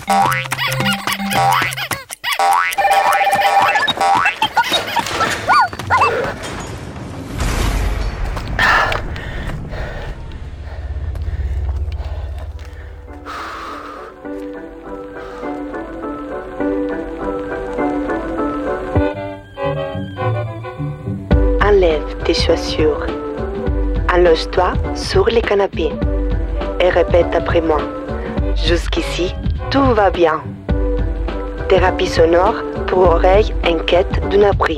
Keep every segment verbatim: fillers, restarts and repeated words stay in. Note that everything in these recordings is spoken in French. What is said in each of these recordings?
Enlève tes chaussures. Allonge-toi sur le canapé et répète après moi. Jusqu'ici, tout va bien. Thérapie sonore pour oreilles inquiètes d'un abri.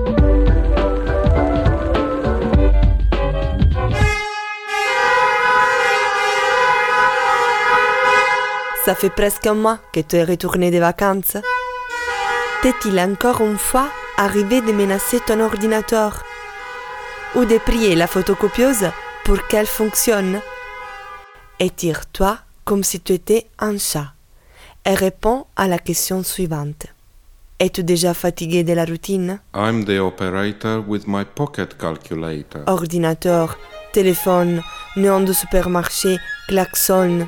Ça fait presque un mois que tu es retourné des vacances. T'est-il encore une fois arrivé de menacer ton ordinateur ou de prier la photocopieuse pour qu'elle fonctionne? Étire-toi comme si tu étais un chat et réponds à la question suivante. Es-tu déjà fatigué de la routine? I'm the operator with my pocket calculator. Ordinateur, téléphone, néon de supermarché, klaxon.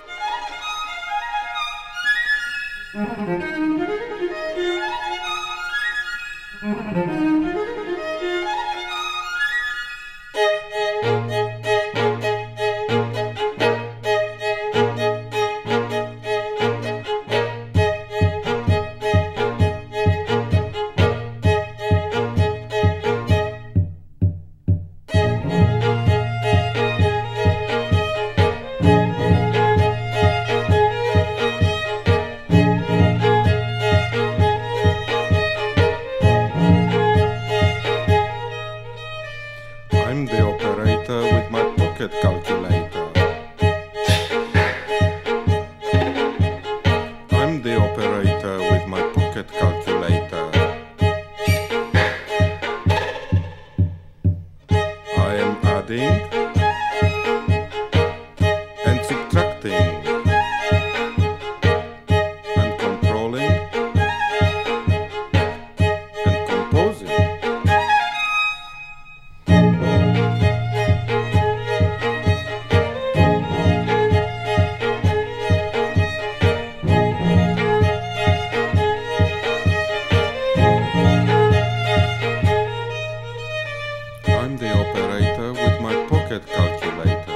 I'm the operator with my pocket calculator. I'm the operator with my pocket calculator. I am adding and subtracting and controlling and composing. I'm the operator with my pocket calculator.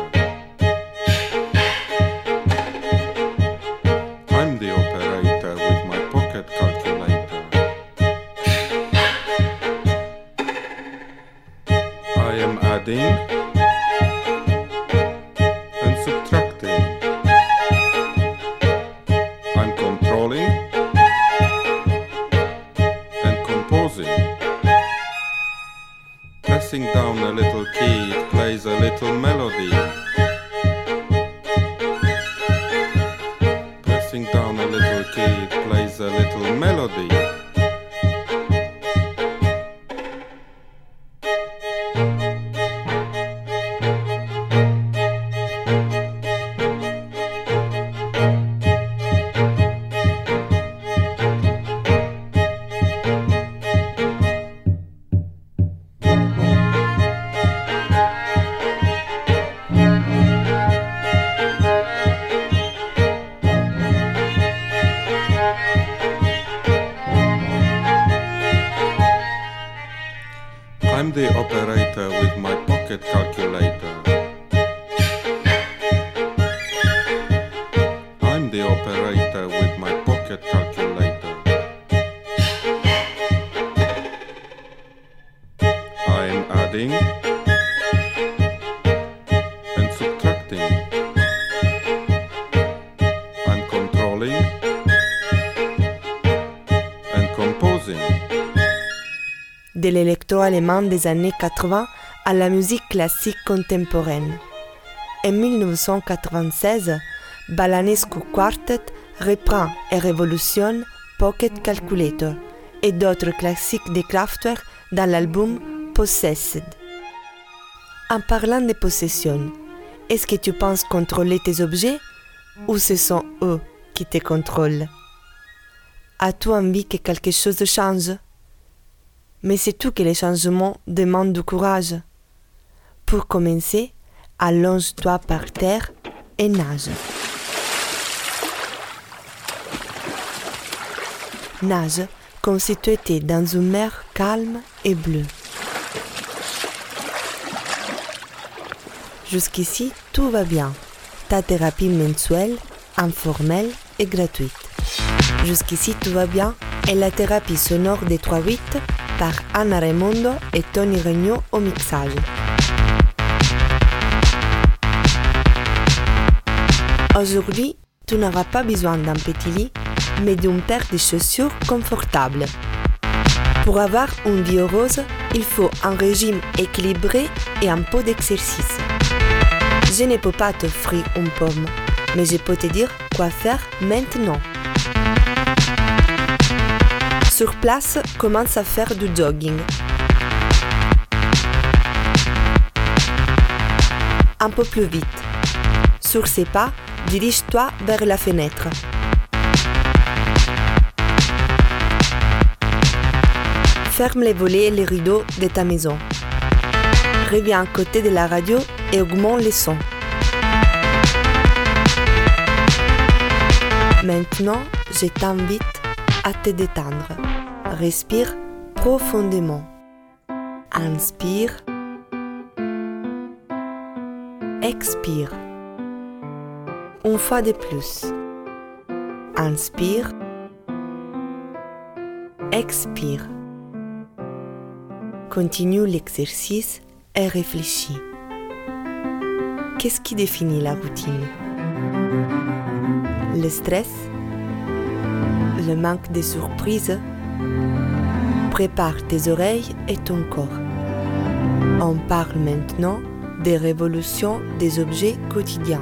I'm the operator with my pocket calculator. I am adding and subtracting. I'm controlling and composing. Pressing down a little key, it plays a little melody. Pressing down a little key, it plays a little melody. I'm the operator with my pocket calculator. I'm the operator with my pocket calculator. I am adding and subtracting. I'm controlling and composing. De l'électro-allemand des années quatre-vingts à la musique classique contemporaine. En dix-neuf cent quatre-vingt-seize, Balanescu Quartet reprend et révolutionne Pocket Calculator et d'autres classiques de Kraftwerk dans l'album Possessed. En parlant de possession, est-ce que tu penses contrôler tes objets ou ce sont eux qui te contrôlent? As-tu envie que quelque chose change? Mais c'est tout que les changements demandent du courage. Pour commencer, allonge-toi par terre et nage. nage comme si tu étais dans une mer calme et bleue. Jusqu'ici, tout va bien. Ta thérapie mensuelle, informelle et gratuite. Jusqu'ici, tout va bien et la thérapie sonore des trois huit par Anna Raimondo et Tony Regnault au mixage. Aujourd'hui, tu n'auras pas besoin d'un petit lit, mais d'une paire de chaussures confortables. Pour avoir une vie heureuse, il faut un régime équilibré et un peu d'exercice. Je ne peux pas t'offrir une pomme, mais je peux te dire quoi faire maintenant. Sur place, commence à faire du jogging. Un peu plus vite. Sur ses pas, dirige-toi vers la fenêtre. Ferme les volets et les rideaux de ta maison. Reviens à côté de la radio et augmente les sons. Maintenant, je t'invite à te détendre. Respire profondément. Inspire. Expire. Une fois de plus. Inspire. Expire. Continue l'exercice et réfléchis. Qu'est-ce qui définit la routine? Le stress? Le manque de surprise? Prépare tes oreilles et ton corps. On parle maintenant des révolutions des objets quotidiens.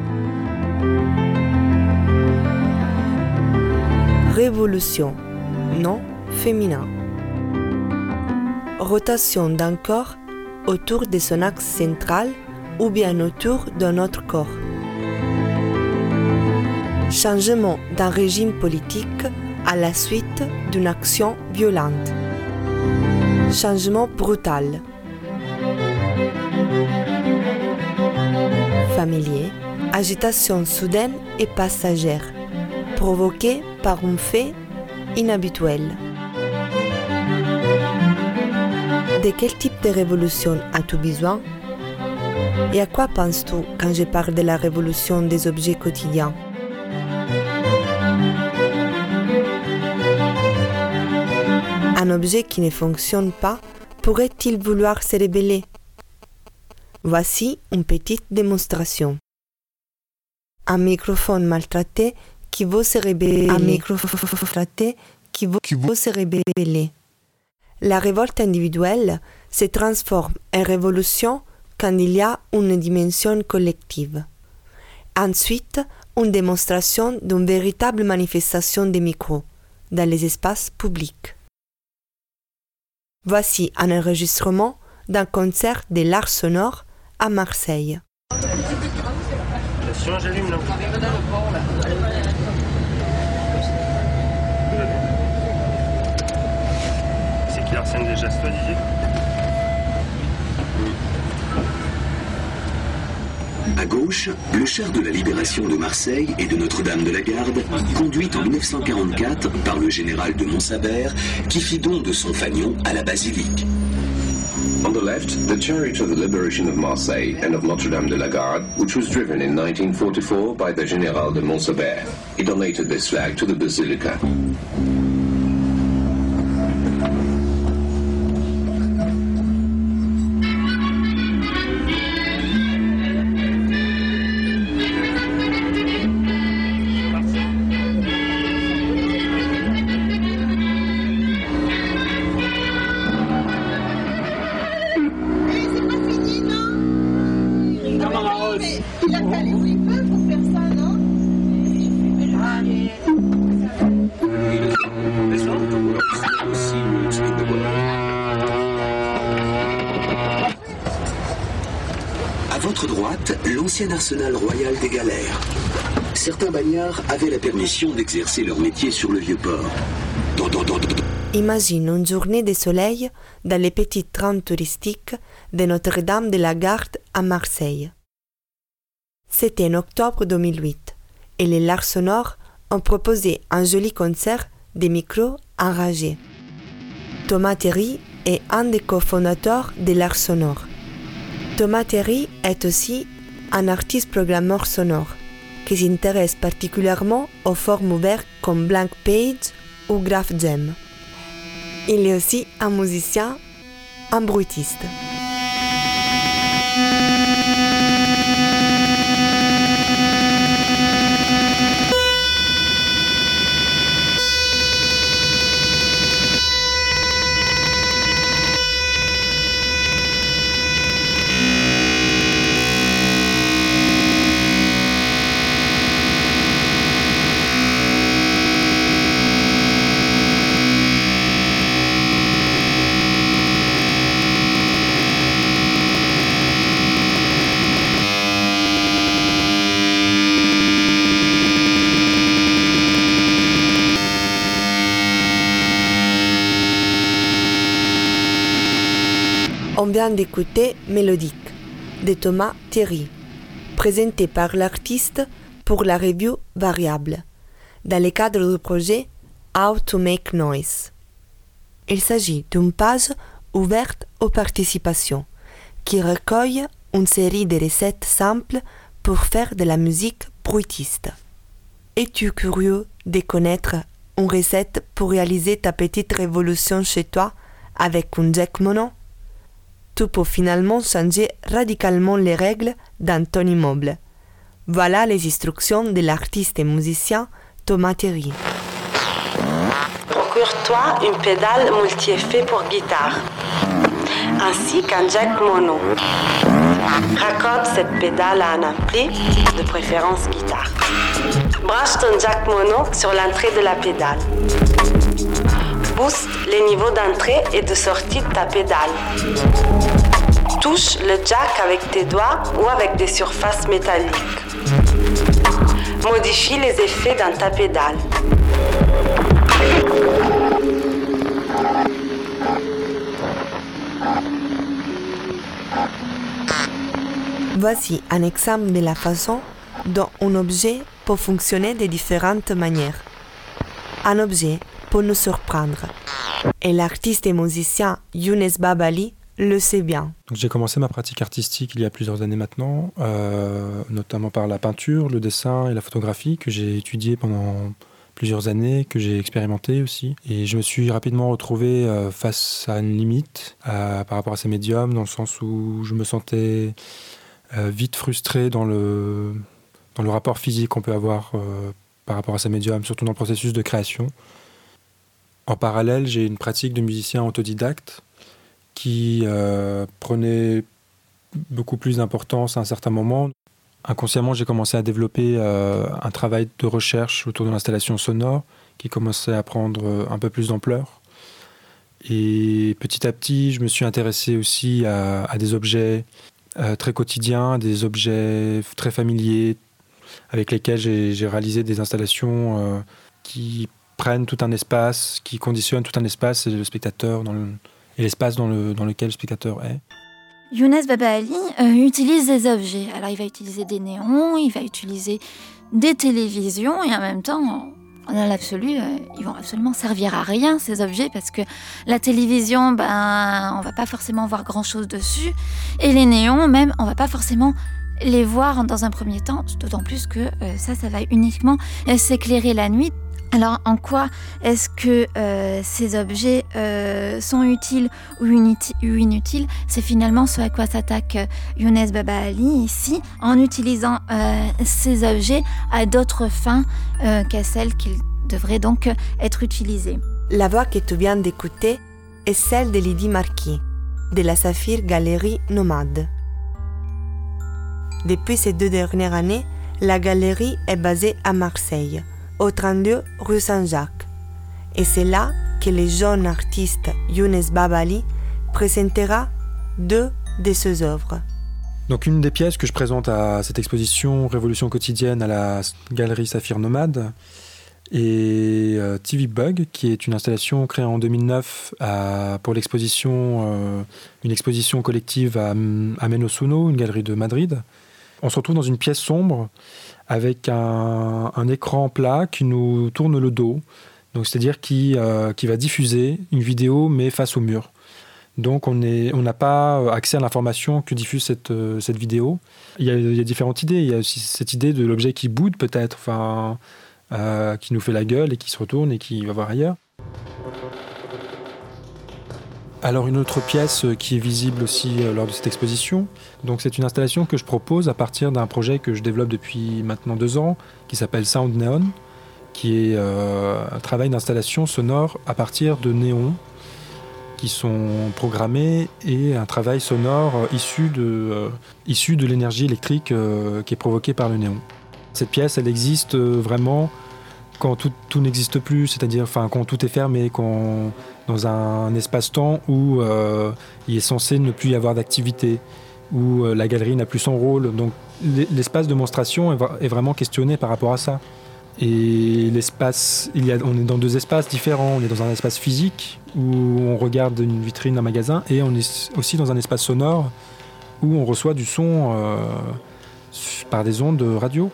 Révolution, nom féminin. Rotation d'un corps autour de son axe central ou bien autour d'un autre corps. Changement d'un régime politique à la suite d'une action violente. Changement brutal. Familier, agitation soudaine et passagère, provoquée par un fait inhabituel. De quel type de révolution as-tu besoin? Et à quoi penses-tu quand je parle de la révolution des objets quotidiens? Un objet qui ne fonctionne pas pourrait-il vouloir se rébeller? Voici une petite démonstration. Un microphone maltraité qui veut se rébeller. Un microphone maltraité qui veut, qui veut se rébeller. La révolte individuelle se transforme en révolution quand il y a une dimension collective. Ensuite, une démonstration d'une véritable manifestation des micros dans les espaces publics. Voici un enregistrement d'un concert de l'art sonore à Marseille. Attention, j'allume là. C'est qui Arsène déjà, c'est toi Didier? À gauche, le char de la libération de Marseille et de Notre-Dame-de-la-Garde, conduit en mille neuf cent quarante-quatre par le général de Montsabert, qui fit don de son fanion à la basilique. On the left, the chariot of the liberation of Marseille and of Notre-Dame-de-la-Garde, which was driven in nineteen forty-four by the Général de Montsabert. He donated this flag to the Basilica. Il a calé où il peut pour faire ça, non? À votre droite, l'ancien arsenal royal des galères. Certains bagnards avaient la permission d'exercer leur métier sur le Vieux-Port. Dans, dans, dans, dans. Imagine une journée de soleil dans les petites trames touristiques de Notre-Dame-de-la-Garde à Marseille. C'était en octobre deux mille huit et les Lards Sonores ont proposé un joli concert des micros enragés. Thomas Terry est un des cofondateurs de l'art sonore. Thomas Terry est aussi un artiste programmeur sonore qui s'intéresse particulièrement aux formes ouvertes comme Blank Page ou Graph Jam. Il est aussi un musicien, un bruitiste. On vient d'écouter Mélodique de Thomas Terry, présenté par l'artiste pour la revue Variable, dans le cadre du projet How to Make Noise. Il s'agit d'une page ouverte aux participations qui recueille une série de recettes simples pour faire de la musique bruitiste. Es-tu curieux de connaître une recette pour réaliser ta petite révolution chez toi avec un jack mono? Tu peux finalement changer radicalement les règles dans ton immeuble. Voilà les instructions de l'artiste et musicien Thomas Terry. Procure-toi une pédale multi-effet pour guitare, ainsi qu'un jack mono. Raccorde cette pédale à un ampli, de préférence guitare. Branche ton jack mono sur l'entrée de la pédale. Booste les niveaux d'entrée et de sortie de ta pédale. Touche le jack avec tes doigts ou avec des surfaces métalliques. Modifie les effets dans ta pédale. Voici un exemple de la façon dont un objet peut fonctionner de différentes manières. Un objet peut nous surprendre. Et l'artiste et musicien Younes Babali le sait bien. Donc, j'ai commencé ma pratique artistique il y a plusieurs années maintenant, euh, notamment par la peinture, le dessin et la photographie que j'ai étudié pendant plusieurs années, que j'ai expérimenté aussi. Et je me suis rapidement retrouvé euh, face à une limite euh, par rapport à ces médiums, dans le sens où je me sentais euh, vite frustré dans le, dans le rapport physique qu'on peut avoir euh, par rapport à ces médiums, surtout dans le processus de création. En parallèle, j'ai une pratique de musicien autodidacte qui euh, prenait beaucoup plus d'importance à un certain moment. Inconsciemment, j'ai commencé à développer euh, un travail de recherche autour de l'installation sonore qui commençait à prendre un peu plus d'ampleur. Et petit à petit, je me suis intéressé aussi à, à des objets euh, très quotidiens, des objets très familiers avec lesquels j'ai, j'ai réalisé des installations euh, qui prennent tout un espace, qui conditionnent tout un espace et le spectateur dans le, et l'espace dans, le, dans lequel le spectateur est. Younes Babali euh, utilise des objets. Alors il va utiliser des néons, il va utiliser des télévisions et en même temps, dans l'absolu, euh, ils vont absolument servir à rien ces objets parce que la télévision, ben, on va pas forcément voir grand-chose dessus et les néons, même, on va pas forcément les voir dans un premier temps, d'autant plus que euh, ça, ça va uniquement euh, s'éclairer la nuit. Alors, en quoi est-ce que euh, ces objets euh, sont utiles ou, uniti- ou inutiles ? C'est finalement ce à quoi s'attaque euh, Younes Babali ici, en utilisant euh, ces objets à d'autres fins euh, qu'à celles qu'ils devraient donc être utilisés. La voix que tu viens d'écouter est celle de Lydie Marquis, de la Saphir Galerie Nomade. Depuis ces deux dernières années, la galerie est basée à Marseille, au trente-deux rue Saint-Jacques. Et c'est là que le jeune artiste Younes Babali présentera deux de ses œuvres. Donc une des pièces que je présente à cette exposition Révolution quotidienne à la galerie Saphir Nomade est euh, T V Bug, qui est une installation créée en deux mille neuf à, pour l'exposition, euh, une exposition collective à, à Menosuno, une galerie de Madrid. On se retrouve dans une pièce sombre avec un, un écran plat qui nous tourne le dos Donc, c'est-à-dire qui, euh, qui va diffuser une vidéo, mais face au mur. Donc, on est, on n'a pas accès à l'information que diffuse cette, euh, cette vidéo. Il y, a, il y a différentes idées. Il y a aussi cette idée de l'objet qui boude, peut-être, enfin, euh, qui nous fait la gueule et qui se retourne et qui va voir ailleurs. Alors, une autre pièce qui est visible aussi euh, lors de cette exposition, donc c'est une installation que je propose à partir d'un projet que je développe depuis maintenant deux ans, qui s'appelle Sound Neon, qui est euh, un travail d'installation sonore à partir de néons qui sont programmés et un travail sonore issu de, euh, issu de l'énergie électrique euh, qui est provoquée par le néon. Cette pièce, elle existe vraiment quand tout, tout n'existe plus, c'est-à-dire enfin, quand tout est fermé, quand, dans un espace-temps où euh, il est censé ne plus y avoir d'activité, où euh, la galerie n'a plus son rôle. Donc l'espace de monstration est, est vraiment questionné par rapport à ça. Et l'espace, il y a, on est dans deux espaces différents. On est dans un espace physique où on regarde une vitrine d'un magasin et on est aussi dans un espace sonore où on reçoit du son euh, par des ondes radio.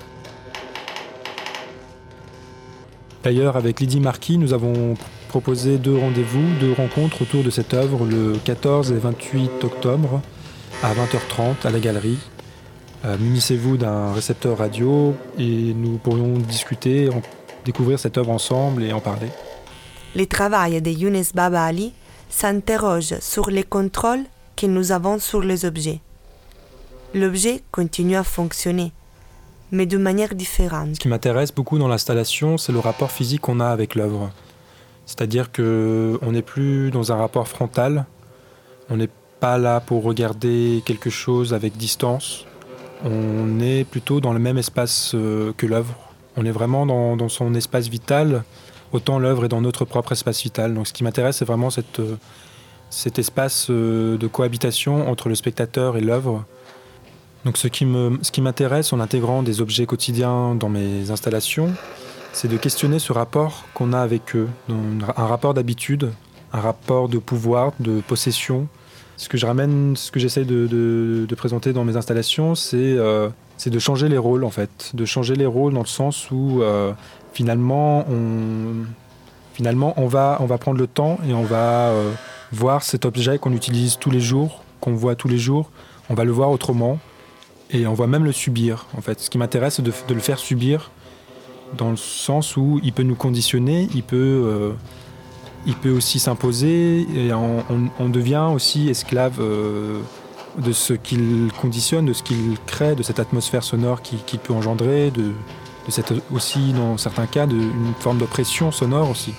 D'ailleurs, avec Lydie Marquis, nous avons proposé deux rendez-vous, deux rencontres autour de cette œuvre le quatorze et vingt-huit octobre à vingt heures trente à la galerie. Euh, munissez-vous d'un récepteur radio et nous pourrions discuter, en, découvrir cette œuvre ensemble et en parler. Le travail de Younes Baba Ali s'interroge sur les contrôles que nous avons sur les objets. L'objet continue à fonctionner, mais de manière différente. Ce qui m'intéresse beaucoup dans l'installation, c'est le rapport physique qu'on a avec l'œuvre. C'est-à-dire qu'on n'est plus dans un rapport frontal, on n'est pas là pour regarder quelque chose avec distance. On est plutôt dans le même espace euh, que l'œuvre. On est vraiment dans, dans son espace vital, autant l'œuvre est dans notre propre espace vital. Donc ce qui m'intéresse, c'est vraiment cette, euh, cet espace euh, de cohabitation entre le spectateur et l'œuvre. Donc ce qui, me, ce qui m'intéresse en intégrant des objets quotidiens dans mes installations, c'est de questionner ce rapport qu'on a avec eux. Donc, un rapport d'habitude, un rapport de pouvoir, de possession. Ce que je ramène, ce que j'essaie de, de, de présenter dans mes installations, c'est, euh, c'est de changer les rôles en fait, de changer les rôles dans le sens où euh, finalement, on, finalement on, va, on va prendre le temps et on va euh, voir cet objet qu'on utilise tous les jours, qu'on voit tous les jours, on va le voir autrement et on va même le subir en fait. Ce qui m'intéresse, c'est de, de le faire subir dans le sens où il peut nous conditionner, il peut... Euh, Il peut aussi s'imposer et on, on, on devient aussi esclave euh, de ce qu'il conditionne, de ce qu'il crée, de cette atmosphère sonore qu'il, qu'il peut engendrer, de, de cette, aussi, dans certains cas, de, une forme d'oppression sonore aussi.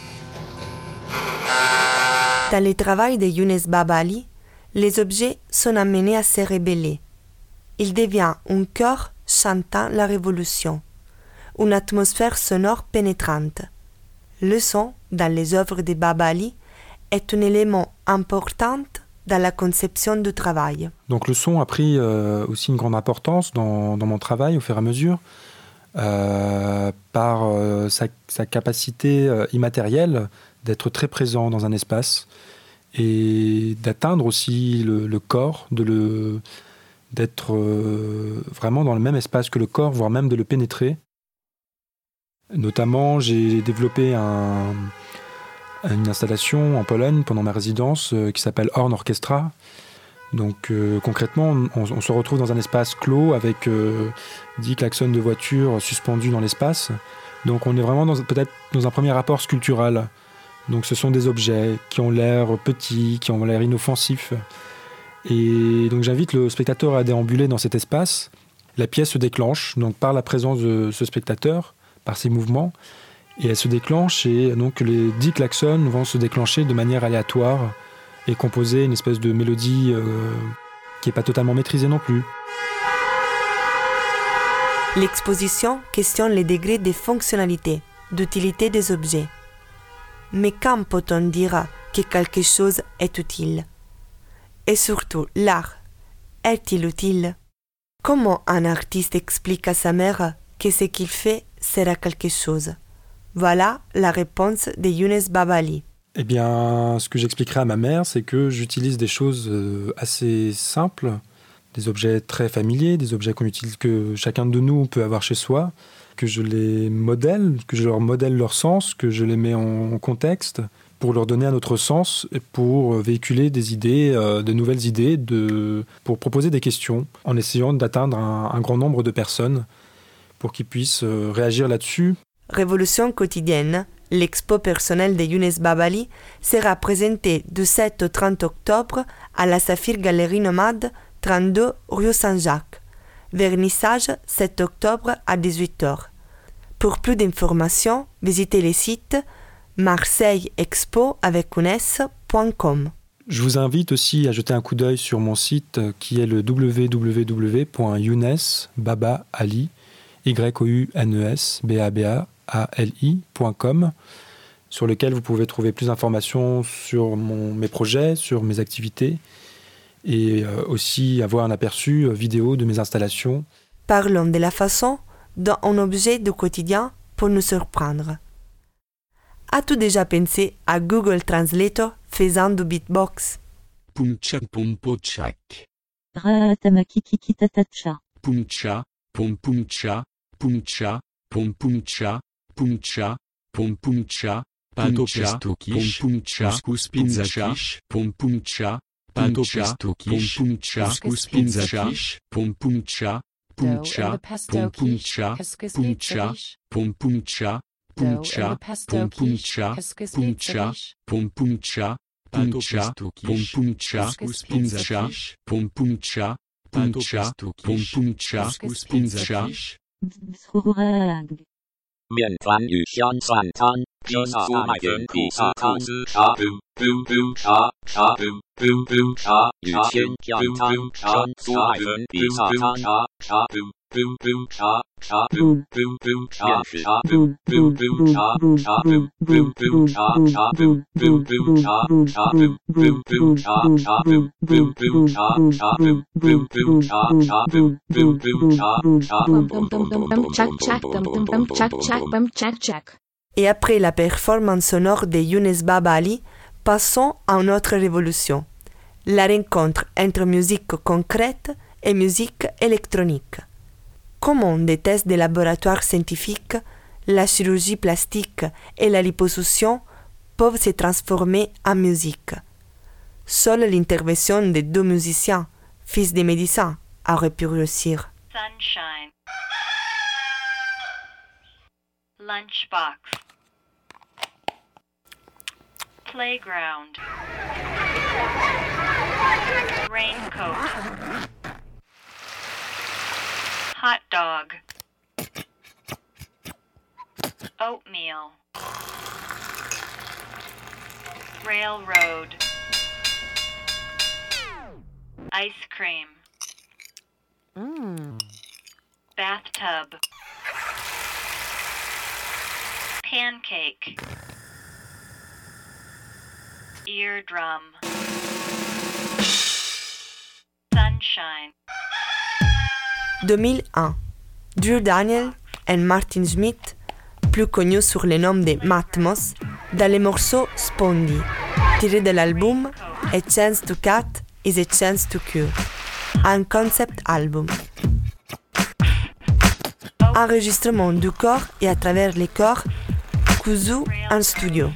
Dans le travail de Younes Baba Ali, les objets sont amenés à se rebeller. Il devient un chœur chantant la révolution, une atmosphère sonore pénétrante. Le son, dans les œuvres de Baba Ali, est un élément important dans la conception du travail. Donc le son a pris euh, aussi une grande importance dans, dans mon travail au fur et à mesure, euh, par euh, sa, sa capacité euh, immatérielle d'être très présent dans un espace et d'atteindre aussi le, le corps, de le, d'être euh, vraiment dans le même espace que le corps, voire même de le pénétrer. Notamment, j'ai développé un, une installation en Pologne pendant ma résidence euh, qui s'appelle Horn Orchestra. Donc euh, concrètement, on, on se retrouve dans un espace clos avec euh, dix klaxons de voitures suspendus dans l'espace. Donc on est vraiment dans, peut-être dans un premier rapport sculptural. Donc ce sont des objets qui ont l'air petits, qui ont l'air inoffensifs. Et donc j'invite le spectateur à déambuler dans cet espace. La pièce se déclenche donc par la présence de ce spectateur, par ses mouvements, et elle se déclenche et donc les dix klaxons vont se déclencher de manière aléatoire et composer une espèce de mélodie euh, qui n'est pas totalement maîtrisée non plus. L'exposition questionne les degrés de fonctionnalité, d'utilité des objets. Mais quand peut-on dire que quelque chose est utile? Et surtout, l'art, est-il utile? Comment un artiste explique à sa mère que ce qu'il fait sert à quelque chose? Voilà la réponse de Younes Baba Ali. Eh bien, ce que j'expliquerai à ma mère, c'est que j'utilise des choses assez simples, des objets très familiers, des objets qu'on utilise, que chacun de nous peut avoir chez soi, que je les modèle, que je leur modèle leur sens, que je les mets en contexte pour leur donner un autre sens et pour véhiculer des idées, euh, de nouvelles idées, de, pour proposer des questions en essayant d'atteindre un, un grand nombre de personnes pour qu'ils puissent euh, réagir là-dessus. Révolution quotidienne, l'expo personnelle de Younes Babali sera présentée du sept au trente octobre à la Saphir Galerie Nomade, trente-deux rue Saint-Jacques. Vernissage sept octobre à dix-huit heures. Pour plus d'informations, visitez le site marseille expo avec un s point com. Je vous invite aussi à jeter un coup d'œil sur mon site qui est le w w w point younes babali y o u n e s b a b a a l i point com, sur lequel vous pouvez trouver plus d'informations sur mon, mes projets, sur mes activités, et euh, aussi avoir un aperçu euh, vidéo de mes installations. Parlons de la façon dont un objet du quotidien peut nous surprendre. As-tu déjà pensé à Google Translator faisant du beatbox? Pumcha pompochak. Raatamakikikitatacha. Pumcha, pompumcha, pumcha, pompumcha, pumcha, pompumcha, patopestokish, pompumcha, pizzakish, pompumcha, patopestokish, pompumcha, pizzakish, pompumcha, pumcha, pompumcha, pumcha, pompumcha, pumcha, pompumcha, pumcha, pompumcha, pumcha, pompumcha, pizzakish, pompumcha, pumcha, pompumcha, pizzakish. Miền Văn Yu Xian San Tan, Pisa Aigen Pisa Tan, Cha Boo, Boo Boo Cha, Cha Boo, Boo Boo Cha, Yu Xian Kian Tan, Chan Su Aigen Pisa Tan, Cha, Cha Boo, Boo Boo Cha, Cha Boo, Boo Boo Cha, Cha Boo, Boo Boo Cha, Cha Boo, Boo Boo Cha, Cha Boo, Boo Boo Cha, Cha Boo, Boo Boo Cha, Cha Boo, Boo Boo Cha, Cha Boo, Boo Boo Cha, Cha Boo, Boo Boo Cha, Cha Boo. Et après la performance sonore de Younes Babali, passons à une autre révolution, la rencontre entre musique concrète et musique électronique. Comment des tests de laboratoire scientifiques, la chirurgie plastique et la liposuction peuvent se transformer en musique. Seule l'intervention de deux musiciens, fils de médecins, aurait pu réussir. Sunshine. Lunchbox. Playground. Raincoat. Hot dog. Oatmeal. Railroad. Ice cream. Mm. Bathtub. Pancake. Eardrum. Sunshine. deux mille un. Drew Daniel et Martin Schmidt, plus connus sous le nom de Matmos, dans le morceau Spondy, tiré de l'album A Chance to Cut is a Chance to Cure, un concept album. Enregistrement du corps et à travers les corps, cousu en studio.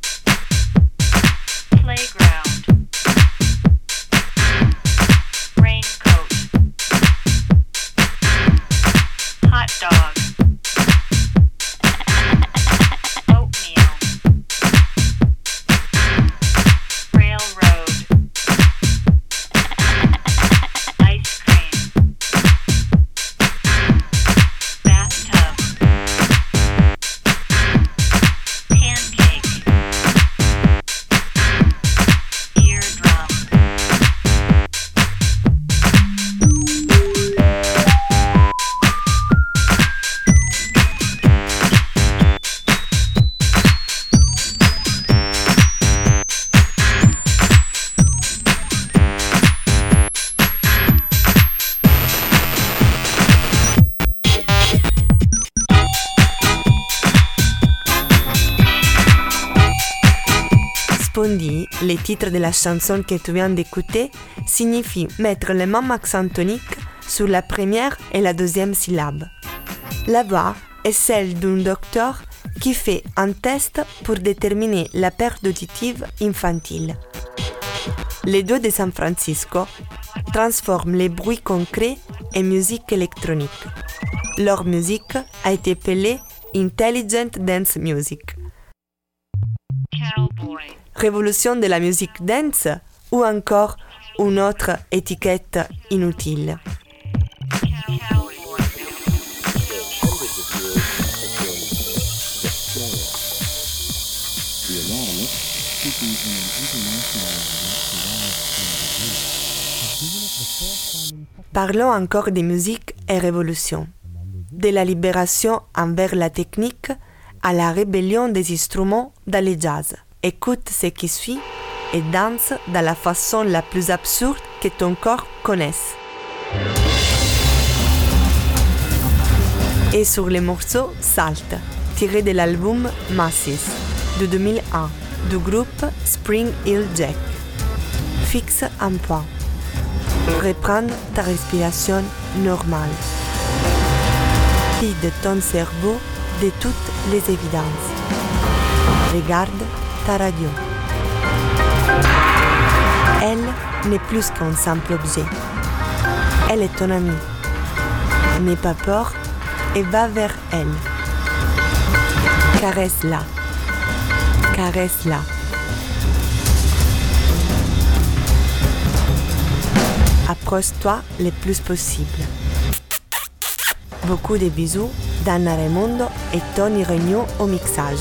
Rain Approfondi, les titres de la chanson que tu viens d'écouter, signifie mettre le même accent tonique sur la première et la deuxième syllabe. La voix est celle d'un docteur qui fait un test pour déterminer la perte auditive infantile. Les deux de San Francisco transforment les bruits concrets en musique électronique. Leur musique a été appelée Intelligent Dance Music. Cowboy. Révolution de la musique dance ou encore une autre étiquette inutile. Parlons encore de musique et révolution. De la libération envers la technique à la rébellion des instruments dans le jazz. Écoute ce qui suit et danse de la façon la plus absurde que ton corps connaisse. Et sur les morceaux Salt, tiré de l'album Masses de deux mille un du groupe Spring Hill Jack. Fixe un point. Reprends ta respiration normale. Vide ton cerveau de toutes les évidences. Regarde ta radio. Elle n'est plus qu'un simple objet. Elle est ton amie. N'aie pas peur et va vers elle. Caresse-la. Caresse-la. Approche-toi le plus possible. Beaucoup de bisous d'Anna Raimondo et Tony Regnault au mixage.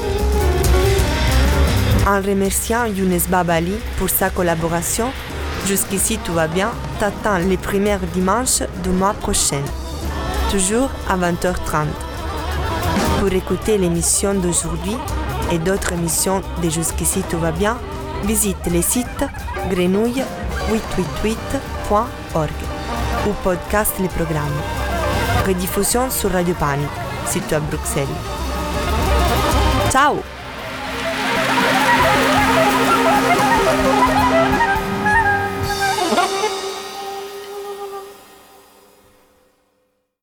En remerciant Younes Babali pour sa collaboration, jusqu'ici tout va bien, t'attends les premiers dimanches du mois prochain, toujours à vingt heures trente. Pour écouter l'émission d'aujourd'hui et d'autres émissions de Jusqu'ici tout va bien, visite le site grenouille huit cent quatre-vingt-dix-huit point org ou podcast les programmes. Rediffusion sur Radio Panic, situé à Bruxelles. Ciao!